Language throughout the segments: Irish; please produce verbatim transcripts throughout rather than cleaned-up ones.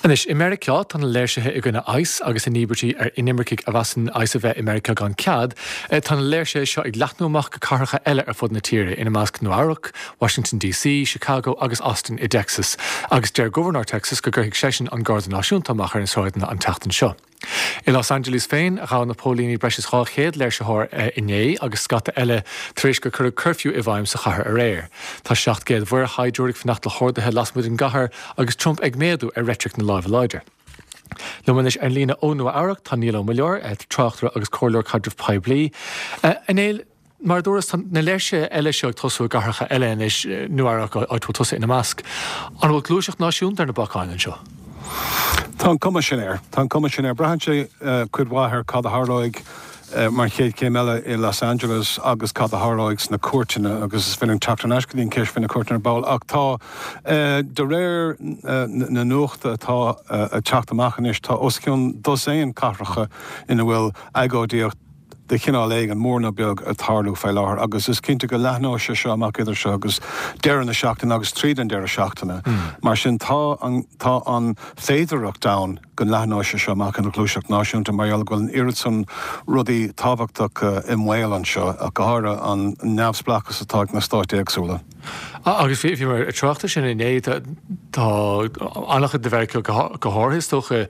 Anis America tan léirsithe i gine ice agus in níbertí ar inimmerkiig a bhasan ice a bheith America gan cead, tan léirse seo ag leathnúach go carcha eile ar fud na tíre ina másc Nuarach, Washington D C, Chicago agus Austin i Texas, agus deir Governor Texas go gurthaigh sesin an Garda Náisiúntamach ar an sráidna an teachtan seo. I Los Angeles féin a rá na pólíní breis chá chéad léir se thir inné agus scata eile tríéis go chur curfew i bhaim sa chathair a réir. Tá seacht géad bhuir haidúric fannacht le chóirdathe lasmuid an gahar agus Trump ag méadú ar réitric na láimh leidir. Lumanis an lína ó Nuarach tá níl ó maileor ag trachtra agus cóirleor cadrih Paiblí. In éil mar dúras na léirse eile seo ag tosú garcha eile is Nuarach á tú tosa ina másc. An bhfuil glúiseach náisiún ar na bacáin seo. Tá commissionéir, Tá commissionéir brahan sé chud bháthair cad a tharlóig mar chéad céim eile i Los Angeles agus cad a tharlóigs na cuairteanna agus is finning teachtar neiscadín céis fin na cuairteanna báil ach tá de réir na nuachta tá a teachtamachchanis tá osciún dos éon carracha ina bhfuil agódíocht de cinál éig an mórna beag a tharlú fé láthair agus is cinnte go leithná se seo amach idir seo agus dearan na seachtainna agus tríd an dear a seachtainna. Mar sin tá an tá an féidirach da go leithná se seo amach an glúiseach náisiúnta mar eall goil an irid san rudaí tábhachtach i mhail an seo a gára an neamhsplachas atá na stáit éagsúla. Agus fi fi mar trachta sin inné tá annach de bheith go háirtócha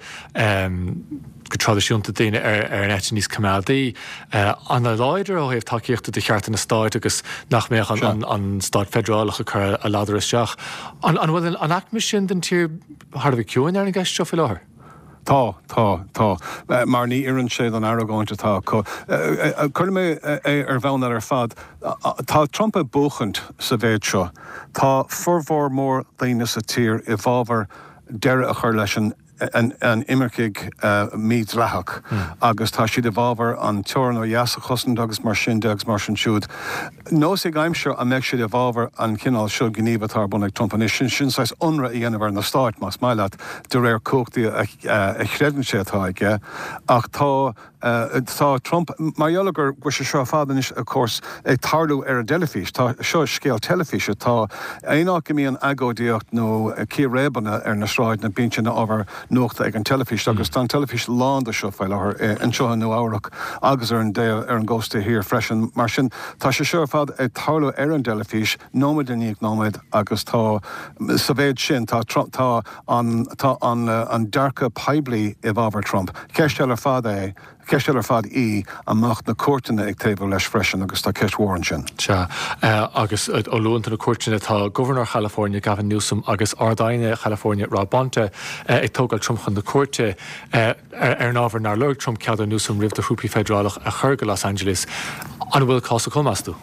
go tradiisiúnta daine ar ar an éit níos cumáldaí. An leidir ó héobh takeíochtta de cheart na stáit agus nach méach an an stáit federálacha chur a láidir isteach. An bhfuil an acmi sin den tír Harbh ciúin ar an gceist seo fi láthair? Tá, tá, tá. Mar ní iann séad an airgáinte tá. Chur mé ar bheanna ar fad, tá Trump a bóchant sa bhéid seo. Tá formhór mór daine sa tír i bhábhar deire a chur leis an an immerkiig míad leithach agus tá siad a bhábhar an teoran ó dheasa chosan agus mar sin deags mar sin siúd. Nós ag aimseo a meid siad a bhábhar an cinál seo gníomh tar buna ag Trump an is sin sin sais onra i dhéanamh ar na stáit más mailead de réir cóchtaí a chreadann sé atá ige ach tá tá Trump mar dhealagur go se seo fadan is of course ag tarlú ar a delefís tá seo scéal telefíse tá éach go mííon agódíocht nó cí rébanna ar na sráid na bíse na ábhar nuachta ag an telefís agus tá telefís lán a seo fáil láthair an seo nó áireach agus ar an dé ar an ggósta hir freisin mar sin tá se seo fad ag tarlú ar an delefís nóid in níag nóid agus tá sa bhéid sin tá tá an tá an an dearcha Paiblí i bhábhar Trump. Ceistéil ar fad é Ceistéil ar fad í amach na cuairteanna ag taobh leis freisin agus tá ceist mhór sin. Se agus ó luúnta na cuairteanna tá Governor California Gavin Newsom agus ardaine California Rob Bonta ag tógáil Trump chun na cuairte ar nábhar nar leir Trump ceadú Newsom ribh de hrúpaí federálach a chur go Los Angeles an bhfuil cása comastú.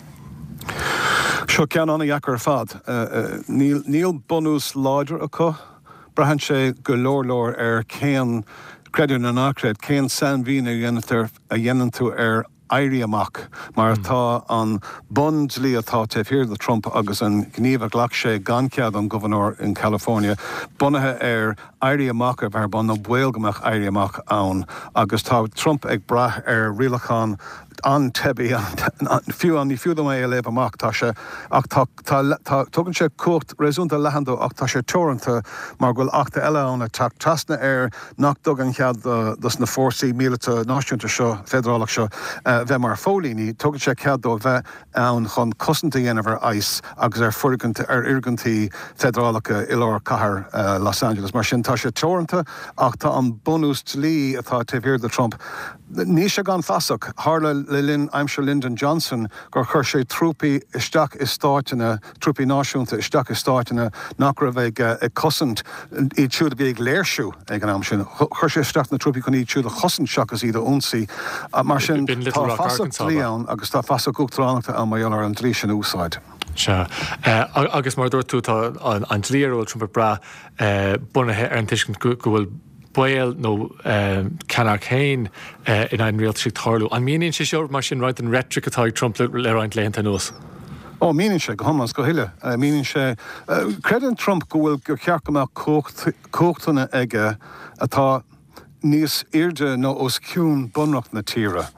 Seo cean anna dheacar fad. Níl bonús láidir acu, brahan sé go leor ar céan creaadú na nácréad, céan san bhín a dhéanann tú ar éirí amach, mar tá an bund lí atá taobh hir le Trump agus an gníomh a ghlach sé gan cead an governor in California, bunathe ar éirí amach ar bhar ban nó bhfuilgamach éirí amach ann, agus tá Trump ag brath ar rialacháin an tebi fiú an ní fiú mé a léh amach tá se ach tugann sé cuacht réúnta lehandú ach tá sé teoranta mar ghfuil achta eile anna teach trasna ar nach dog an chead dus na fórsaí míleta náisiúnta seo federálach seo bheith mar fólíní tugann sé ceaddó bheith ann chun cosanta dhéanamh ar ice agus ar furganta ar irgantaí federálacha i leir chathair Los Angeles mar sin tá sé teoranta ach tá an bonús lí atá taobh hir de Trump. Ní sé gan fasach hála le linn aimsir Lyndon Johnson gur chur sé trúpaí isteach is stáitina, trúpaí náisiúnta isteach is stáitina nach raibh ag cosint iad siúd a bhí ag léirsú ag an am sin. Chur sé isteach na trúpaí chun iad siúd a chosint seachas iad a únsaí. Mar sin tá fasach líán agus tá fasach uachtaránachta an maiall ar an dlí sin úsáid. Se agus mar dúir tú tá an dlíarúil Trump bra bunathe ar an tuiscint go bhfuil Bail nó ceannar céin in ein réalt sig tarlú. An míonn sé seoir mar sin ráid an rhetoric atá Trump le ráint léanta nuas. Ó míonn sé go hamas go hiile. Míonn sé credan Trump go bhfuil gur ceach amach cóchtainna aige atá níos irde nó os ciún bunracht na tíre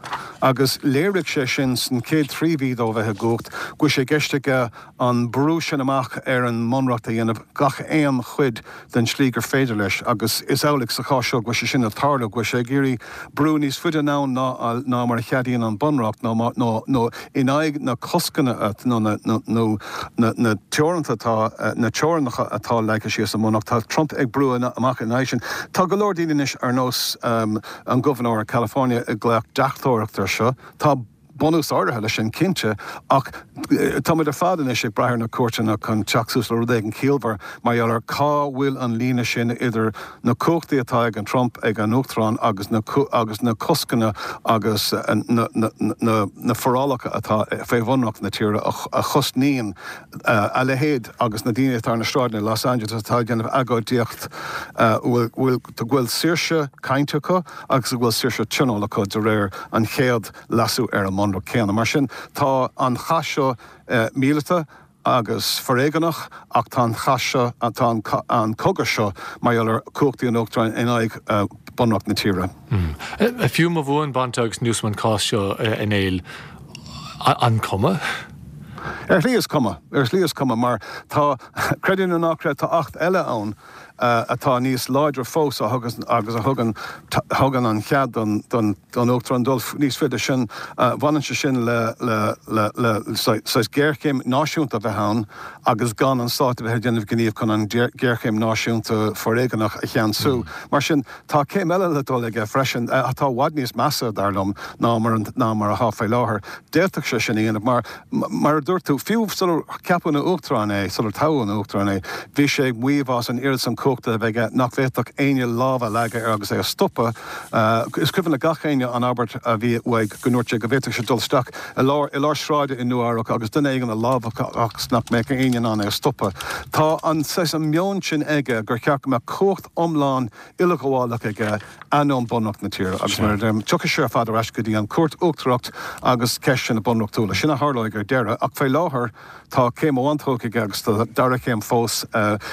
agus léirigh sé sin san céad tríomhíad ó bheitthe gocht, go sé geisteige an brú sin amach ar an monreacht a dhéanamh gach éam chuid den slígur féidir leis, agus is álaigh sa cháisio go sé sin a tarla go sé géirí brú níos fuide ná ná ná mar cheadaíonn an bunreacht nó nó nó in aig na coscanna nó nó na teoranta atá na teornacha atá leice sí sa mnacht tá Trump ag brúna amach in éis sin. Tá go leor daoine ar nós um, an gobernador of California ag gleach deachtóireachtar seo, tá bonús áirithe lei sin cinnte ach tá muid ar fadan is ag brethir na cuairteanna chun teachsús le rud ag an cíalbhar mar eall ar cá bhfuil an líne sin idir na cóchtaí atá ag an Trump ag an Uachtarán agus na agus na coscanna agus na na forálacha atá fé bhunach na tíre a chusníon a le héad agus na daine atá na stráid na Los Angeles atá déanamh agóidíocht bhfuil bhfuil bhfuil saoirse cainteacha agus bhfuil saoirse tionolacha de réir an chéad lasú ar an Monro céanna mar sin tá an chaisio míleta agus foréigeannach ach tá an chaisio atá an cogadh seo mar eall ar cóchtaí an Uachtaráin in aghaidh bunreacht na tíre. A fiú má bhuain bant agus nniusman cá seo in éil an cuma? Er líos cuma, er líos cuma mar tá creidir na nachreid tá acht eile ann Uh, atá níos láidir fós agus agus a thugan thugan an chead don don don Uachtarán dul níos fiidir sin bhanan se sin le le le le sais géirchéim náisiúnta bheith ann agus gan an stáit bheith déanamh gníomh chun an géirchéim náisiúnta foréigeannach a chean sú. Mar sin tá céim eile le dul ag freisin atá bhaid níos measa darlumm ná mar ná mar a háfé láthair. Déirteach se sin íanamh mar mar dúirtú fiú sular ceapan na Uachtarán é sular táin na Uachtarán é bhí sé muomhás an irid san cóchta bheith nach bhéach aine lábha leige ar agus é a stoppa. Is cuimhanna gachéine an Albert a bhí bhaig gonúirte go bhéach sé dulsteach i lár sráide in nuárach agus duine éigen na lábha agus nach mé aine an é a stoppa. Tá an sais an meon sin aige gur ceach me cócht omláin ile goháach ige anón bunreacht na tíre agus mar tucha sé fáidir eis go dtí an cuairt Uachtarácht agus ceis sin na bunreachtúla sinna hálaigh gur deire ach fé láthair tá céim óhaintócha agus dara céim fós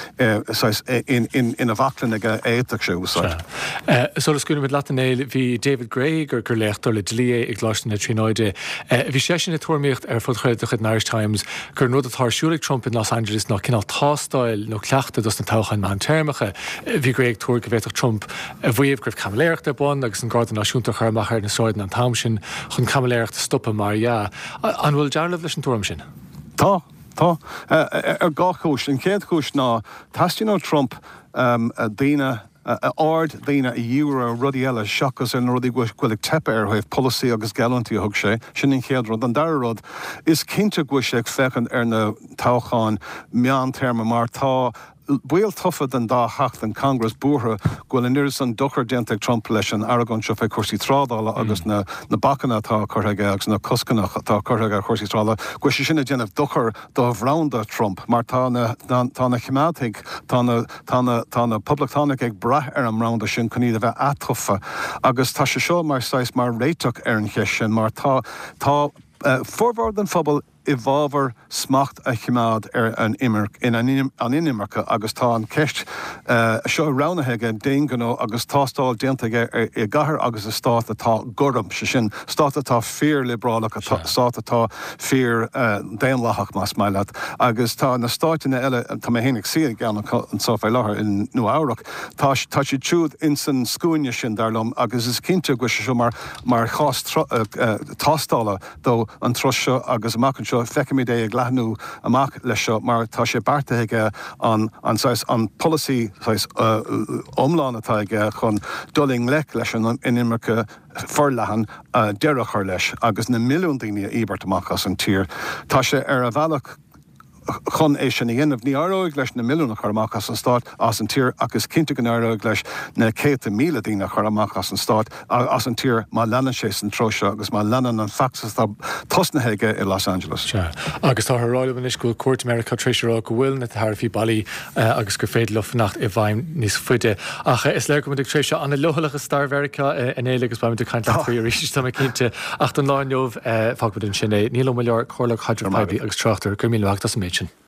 in in in a bhaclan ag éiteach sé úsáid. Solas gúna mit latanéil bhí David Gray gur gur leachtar le dlí ag gláiste na tríóide. Bhí sé sin na tuairmíocht ar fud chuid chud Irish Times gur nó atásúlaigh Trump in Los Angeles ná cinál tástáil nó cleachta dus na táchain man termacha. Bhí Gray ag túir go bhéach Trump a bhuiomh gribh camléireacht ar bon agus an gáda náisiúnta chuirmach ar na sáid an tam sin chun camléireacht stoppa mar ja. An bhfuil dearlah leis an tuaim sin? Tá, tá. Ar gá chúis, an céad chúis ná taistín ó Trump Um, a daine a ard daine a dhéúra rudí eile seachas ar rudí ghuiil tepa ar chuibh policy agus galantí a thug sé, sin in chéad rud an dara rud is cinnte ghuiil ag fechan ar na táchain meán terma mar tá buil tufa den dá hacht an Congress bútha ghfuil in iris an dochar déanta Trump leis an Aragon seo fé cuasí trádála agus na na bacana tá chuthaige agus na coscanach tá chuthaige cuasí trála go sé sinna déanamh dochar do bhránda Trump mar tá na tá na chimátigh tá na tá na tá na publictánic ag brath ar an ránda sin chun iad a bheith athufa agus tá sé seo mar sais mar réiteach ar an cheis sin mar tá tá forward an phobal I bhábhar smacht a chimád ar an imar in an inimmarcha agus tá an ceist seo ránathe an déon ganó agus tástáil déantaige i gcathair agus a stát atá goram se sin stát atá fear liberálach a stát atá fear déon lethach más maiile agus tá na stáiteine eile tá mé héananig si gan an sáfá láthair in nuamhach tá tá si túúd in san scúine sin darlumm agus is cinnte go se seo mar mar chás tástála dó an troseo agus amachchan seo feicimid é ag leathnú amach leis seo mar tá sé beartaithe an an an policy omláin atá ige chun duling le leis an inimmarcha forlehan deire chuir leis agus na milliún daoine íbert amach as an tír. Tá sé ar a bhealach chun é sin dhéanamh ní áróigh leis na milliúna churamach as an stát as an tír agus cinnte an áróigh leis na céta míle daoine churamach as an stát as an tír má lenan sé san troseo agus má lenan an faxas tá tosnathaige i Los Angeles. Agus tá ráilm is go Cuairt America trísirá go bhfuil na thirfií bailí agus gur féad lofnacht i bhaim níos fuide. Ach is leir go tríseo anna lohalach Star America in éile agus baim de caiint faoí ríis tá cinnte ach an láinneomh fábud in sinné níl milliár chorlach hydropaibi agus trachttar go míleach as méidsin.